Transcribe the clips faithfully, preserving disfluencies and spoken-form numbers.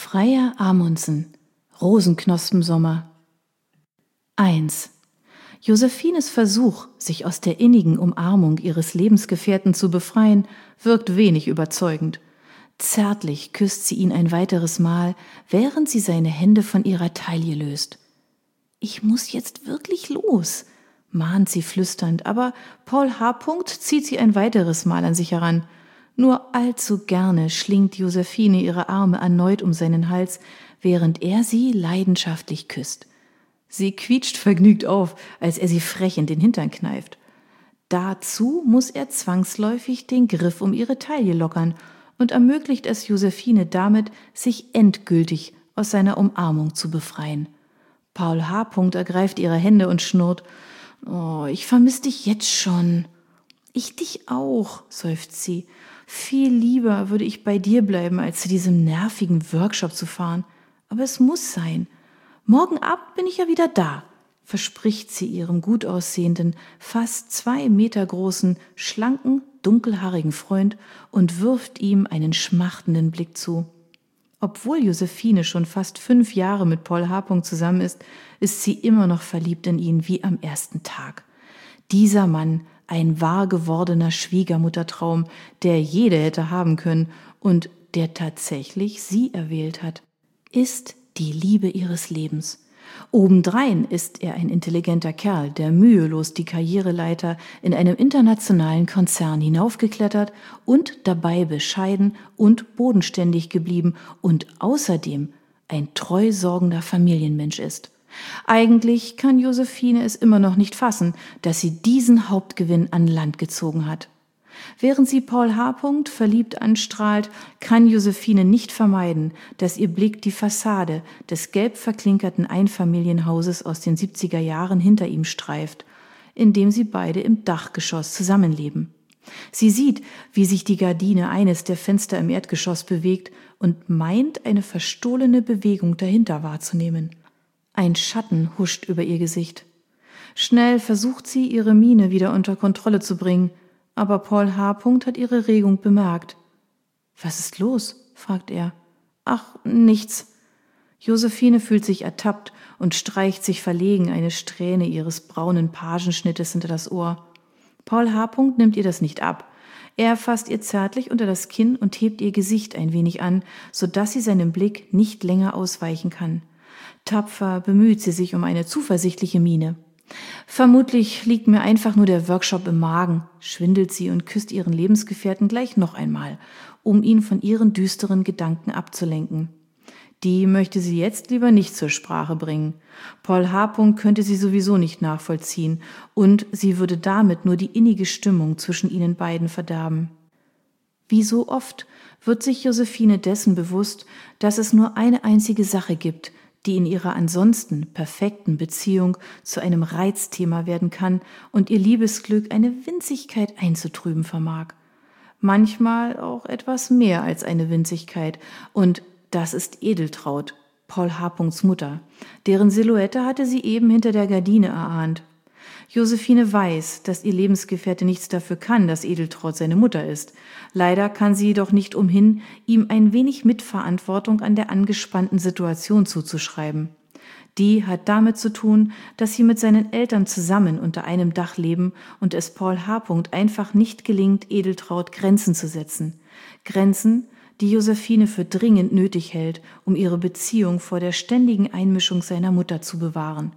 Freya Amundsen, Rosenknospensommer. eins. Josephines Versuch, sich aus der innigen Umarmung ihres Lebensgefährten zu befreien, wirkt wenig überzeugend. Zärtlich küsst sie ihn ein weiteres Mal, während sie seine Hände von ihrer Taille löst. »Ich muss jetzt wirklich los«, mahnt sie flüsternd, aber Paul H. zieht sie ein weiteres Mal an sich heran. Nur allzu gerne schlingt Josephine ihre Arme erneut um seinen Hals, während er sie leidenschaftlich küsst. Sie quietscht vergnügt auf, als er sie frech in den Hintern kneift. Dazu muss er zwangsläufig den Griff um ihre Taille lockern und ermöglicht es Josephine damit, sich endgültig aus seiner Umarmung zu befreien. Paul H. ergreift ihre Hände und schnurrt: »Oh, ich vermisse dich jetzt schon.« »Ich dich auch«, seufzt sie. »Viel lieber würde ich bei dir bleiben, als zu diesem nervigen Workshop zu fahren. Aber es muss sein. Morgen Abend bin ich ja wieder da«, verspricht sie ihrem gut aussehenden, fast zwei Meter großen, schlanken, dunkelhaarigen Freund und wirft ihm einen schmachtenden Blick zu. Obwohl Josephine schon fast fünf Jahre mit Paul H. zusammen ist, ist sie immer noch verliebt in ihn wie am ersten Tag. Dieser Mann, ein wahr gewordener Schwiegermuttertraum, der jede hätte haben können und der tatsächlich sie erwählt hat, ist die Liebe ihres Lebens. Obendrein ist er ein intelligenter Kerl, der mühelos die Karriereleiter in einem internationalen Konzern hinaufgeklettert und dabei bescheiden und bodenständig geblieben und außerdem ein treu sorgender Familienmensch ist. Eigentlich kann Josephine es immer noch nicht fassen, dass sie diesen Hauptgewinn an Land gezogen hat. Während sie Paul H. verliebt anstrahlt, kann Josephine nicht vermeiden, dass ihr Blick die Fassade des gelb verklinkerten Einfamilienhauses aus den siebziger Jahren hinter ihm streift, in dem sie beide im Dachgeschoss zusammenleben. Sie sieht, wie sich die Gardine eines der Fenster im Erdgeschoss bewegt und meint, eine verstohlene Bewegung dahinter wahrzunehmen. Ein Schatten huscht über ihr Gesicht. Schnell versucht sie, ihre Miene wieder unter Kontrolle zu bringen, aber Paul H. hat ihre Regung bemerkt. »Was ist los?« fragt er. »Ach, nichts.« Josephine fühlt sich ertappt und streicht sich verlegen eine Strähne ihres braunen Pagenschnittes hinter das Ohr. Paul H. nimmt ihr das nicht ab. Er fasst ihr zärtlich unter das Kinn und hebt ihr Gesicht ein wenig an, sodass sie seinem Blick nicht länger ausweichen kann. Tapfer bemüht sie sich um eine zuversichtliche Miene. »Vermutlich liegt mir einfach nur der Workshop im Magen«, schwindelt sie und küsst ihren Lebensgefährten gleich noch einmal, um ihn von ihren düsteren Gedanken abzulenken. Die möchte sie jetzt lieber nicht zur Sprache bringen. Paul H. könnte sie sowieso nicht nachvollziehen und sie würde damit nur die innige Stimmung zwischen ihnen beiden verderben. Wie so oft wird sich Josephine dessen bewusst, dass es nur eine einzige Sache gibt, die in ihrer ansonsten perfekten Beziehung zu einem Reizthema werden kann und ihr Liebesglück eine Winzigkeit einzutrüben vermag. Manchmal auch etwas mehr als eine Winzigkeit, und das ist Edeltraud, Paul H. Mutter. Deren Silhouette hatte sie eben hinter der Gardine erahnt. Josephine weiß, dass ihr Lebensgefährte nichts dafür kann, dass Edeltraud seine Mutter ist. Leider kann sie jedoch nicht umhin, ihm ein wenig Mitverantwortung an der angespannten Situation zuzuschreiben. Die hat damit zu tun, dass sie mit seinen Eltern zusammen unter einem Dach leben und es Paul H. einfach nicht gelingt, Edeltraud Grenzen zu setzen. Grenzen, die Josephine für dringend nötig hält, um ihre Beziehung vor der ständigen Einmischung seiner Mutter zu bewahren.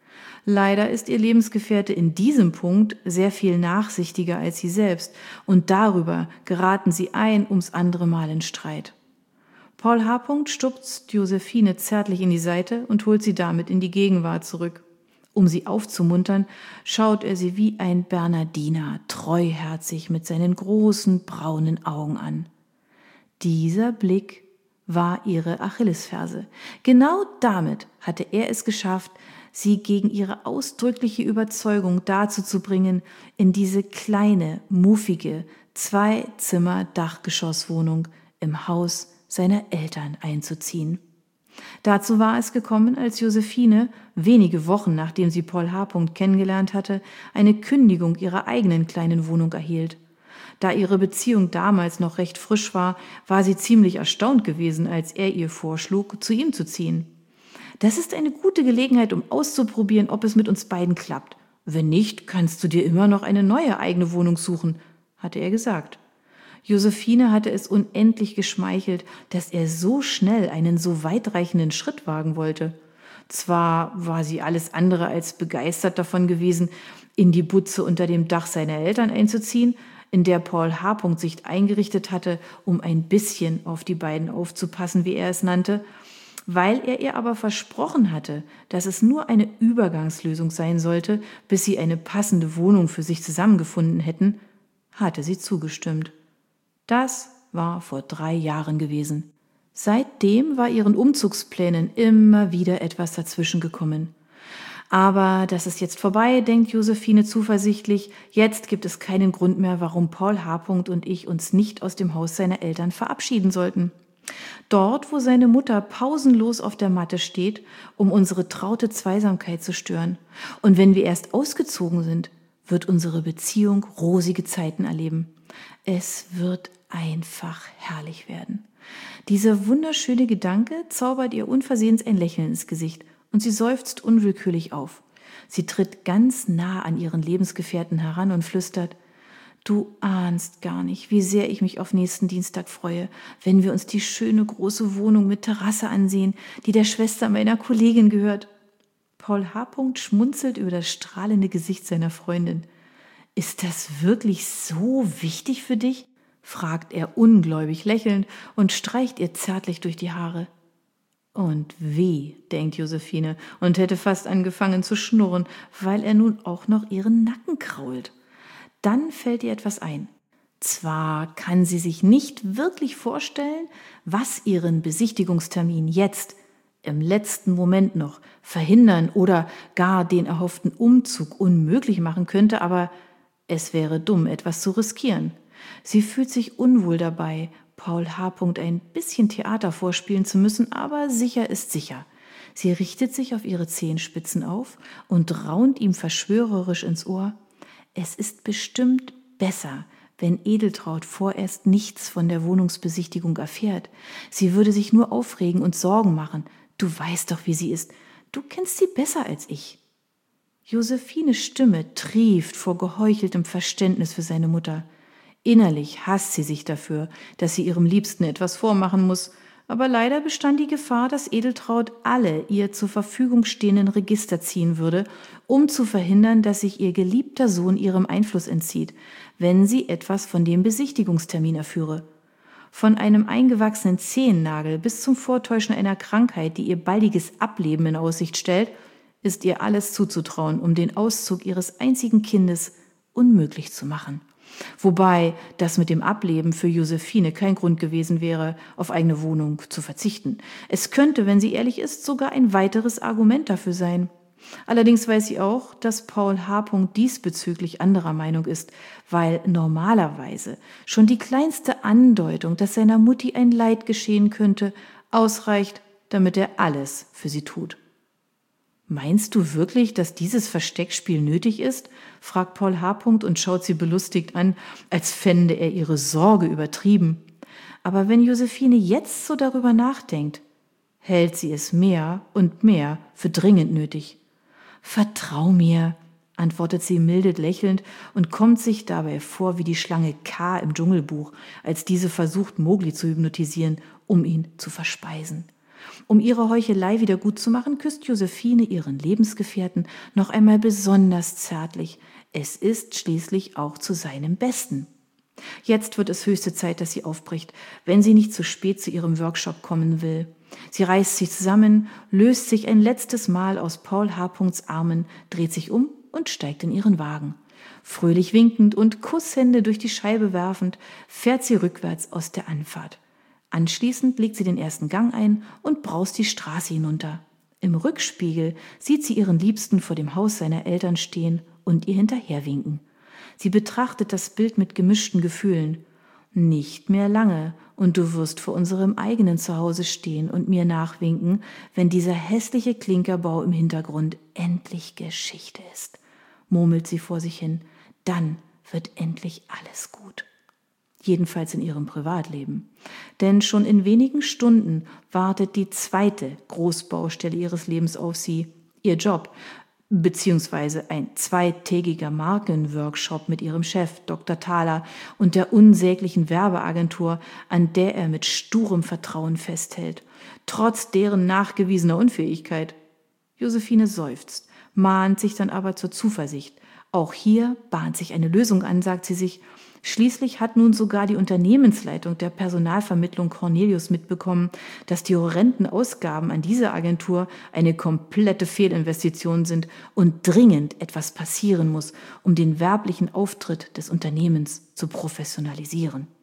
Leider ist ihr Lebensgefährte in diesem Punkt sehr viel nachsichtiger als sie selbst und darüber geraten sie ein ums andere Mal in Streit. Paul H. stupst Josephine zärtlich in die Seite und holt sie damit in die Gegenwart zurück. Um sie aufzumuntern, schaut er sie wie ein Bernardiner treuherzig mit seinen großen braunen Augen an. Dieser Blick war ihre Achillesferse. Genau damit hatte er es geschafft, sie gegen ihre ausdrückliche Überzeugung dazu zu bringen, in diese kleine, muffige, Zwei-Zimmer-Dachgeschosswohnung im Haus seiner Eltern einzuziehen. Dazu war es gekommen, als Josephine, wenige Wochen nachdem sie Paul H. kennengelernt hatte, eine Kündigung ihrer eigenen kleinen Wohnung erhielt. Da ihre Beziehung damals noch recht frisch war, war sie ziemlich erstaunt gewesen, als er ihr vorschlug, zu ihm zu ziehen. »Das ist eine gute Gelegenheit, um auszuprobieren, ob es mit uns beiden klappt. Wenn nicht, kannst du dir immer noch eine neue eigene Wohnung suchen«, hatte er gesagt. Josephine hatte es unendlich geschmeichelt, dass er so schnell einen so weitreichenden Schritt wagen wollte. Zwar war sie alles andere als begeistert davon gewesen, in die Butze unter dem Dach seiner Eltern einzuziehen, in der Paul H. sich eingerichtet hatte, um ein bisschen auf die beiden aufzupassen, wie er es nannte. Weil er ihr aber versprochen hatte, dass es nur eine Übergangslösung sein sollte, bis sie eine passende Wohnung für sich zusammengefunden hätten, hatte sie zugestimmt. Das war vor drei Jahren gewesen. Seitdem war ihren Umzugsplänen immer wieder etwas dazwischen gekommen. Aber das ist jetzt vorbei, denkt Josephine zuversichtlich. Jetzt gibt es keinen Grund mehr, warum Paul H. und ich uns nicht aus dem Haus seiner Eltern verabschieden sollten. Dort, wo seine Mutter pausenlos auf der Matte steht, um unsere traute Zweisamkeit zu stören. Und wenn wir erst ausgezogen sind, wird unsere Beziehung rosige Zeiten erleben. Es wird einfach herrlich werden. Dieser wunderschöne Gedanke zaubert ihr unversehens ein Lächeln ins Gesicht und sie seufzt unwillkürlich auf. Sie tritt ganz nah an ihren Lebensgefährten heran und flüstert: »Du ahnst gar nicht, wie sehr ich mich auf nächsten Dienstag freue, wenn wir uns die schöne große Wohnung mit Terrasse ansehen, die der Schwester meiner Kollegin gehört.« Paul H. schmunzelt über das strahlende Gesicht seiner Freundin. »Ist das wirklich so wichtig für dich?« fragt er ungläubig lächelnd und streicht ihr zärtlich durch die Haare. Und weh, denkt Josephine und hätte fast angefangen zu schnurren, weil er nun auch noch ihren Nacken krault. Dann fällt ihr etwas ein. Zwar kann sie sich nicht wirklich vorstellen, was ihren Besichtigungstermin jetzt, im letzten Moment noch, verhindern oder gar den erhofften Umzug unmöglich machen könnte, aber es wäre dumm, etwas zu riskieren. Sie fühlt sich unwohl dabei, Paul H. ein bisschen Theater vorspielen zu müssen, aber sicher ist sicher. Sie richtet sich auf ihre Zehenspitzen auf und raunt ihm verschwörerisch ins Ohr: »Es ist bestimmt besser, wenn Edeltraud vorerst nichts von der Wohnungsbesichtigung erfährt. Sie würde sich nur aufregen und Sorgen machen. Du weißt doch, wie sie ist. Du kennst sie besser als ich.« Josephines Stimme trieft vor geheucheltem Verständnis für seine Mutter. Innerlich hasst sie sich dafür, dass sie ihrem Liebsten etwas vormachen muss, aber leider bestand die Gefahr, dass Edeltraud alle ihr zur Verfügung stehenden Register ziehen würde, um zu verhindern, dass sich ihr geliebter Sohn ihrem Einfluss entzieht, wenn sie etwas von dem Besichtigungstermin erführe. Von einem eingewachsenen Zehennagel bis zum Vortäuschen einer Krankheit, die ihr baldiges Ableben in Aussicht stellt, ist ihr alles zuzutrauen, um den Auszug ihres einzigen Kindes unmöglich zu machen. Wobei das mit dem Ableben für Josephine kein Grund gewesen wäre, auf eigene Wohnung zu verzichten. Es könnte, wenn sie ehrlich ist, sogar ein weiteres Argument dafür sein. Allerdings weiß sie auch, dass Paul H. diesbezüglich anderer Meinung ist, weil normalerweise schon die kleinste Andeutung, dass seiner Mutti ein Leid geschehen könnte, ausreicht, damit er alles für sie tut. »Meinst du wirklich, dass dieses Versteckspiel nötig ist?« fragt Paul H. und schaut sie belustigt an, als fände er ihre Sorge übertrieben. Aber wenn Josephine jetzt so darüber nachdenkt, hält sie es mehr und mehr für dringend nötig. »Vertrau mir«, antwortet sie milde lächelnd und kommt sich dabei vor wie die Schlange K im Dschungelbuch, als diese versucht, Mowgli zu hypnotisieren, um ihn zu verspeisen. Um ihre Heuchelei wieder gut zu machen, küsst Josephine ihren Lebensgefährten noch einmal besonders zärtlich. Es ist schließlich auch zu seinem Besten. Jetzt wird es höchste Zeit, dass sie aufbricht, wenn sie nicht zu spät zu ihrem Workshop kommen will. Sie reißt sich zusammen, löst sich ein letztes Mal aus Paul H. Armen, dreht sich um und steigt in ihren Wagen. Fröhlich winkend und Kusshände durch die Scheibe werfend, fährt sie rückwärts aus der Anfahrt. Anschließend legt sie den ersten Gang ein und braust die Straße hinunter. Im Rückspiegel sieht sie ihren Liebsten vor dem Haus seiner Eltern stehen und ihr hinterherwinken. Sie betrachtet das Bild mit gemischten Gefühlen. Nicht mehr lange, und du wirst vor unserem eigenen Zuhause stehen und mir nachwinken, wenn dieser hässliche Klinkerbau im Hintergrund endlich Geschichte ist, murmelt sie vor sich hin. Dann wird endlich alles gut. jedenfalls in ihrem Privatleben. Denn schon in wenigen Stunden wartet die zweite Großbaustelle ihres Lebens auf sie, ihr Job, beziehungsweise ein zweitägiger Markenworkshop mit ihrem Chef, Doktor Thaler, und der unsäglichen Werbeagentur, an der er mit sturem Vertrauen festhält, trotz deren nachgewiesener Unfähigkeit. Josephine seufzt, mahnt sich dann aber zur Zuversicht. Auch hier bahnt sich eine Lösung an, sagt sie sich. Schließlich hat nun sogar die Unternehmensleitung der Personalvermittlung Cornelius mitbekommen, dass die horrenden Ausgaben an diese Agentur eine komplette Fehlinvestition sind und dringend etwas passieren muss, um den werblichen Auftritt des Unternehmens zu professionalisieren.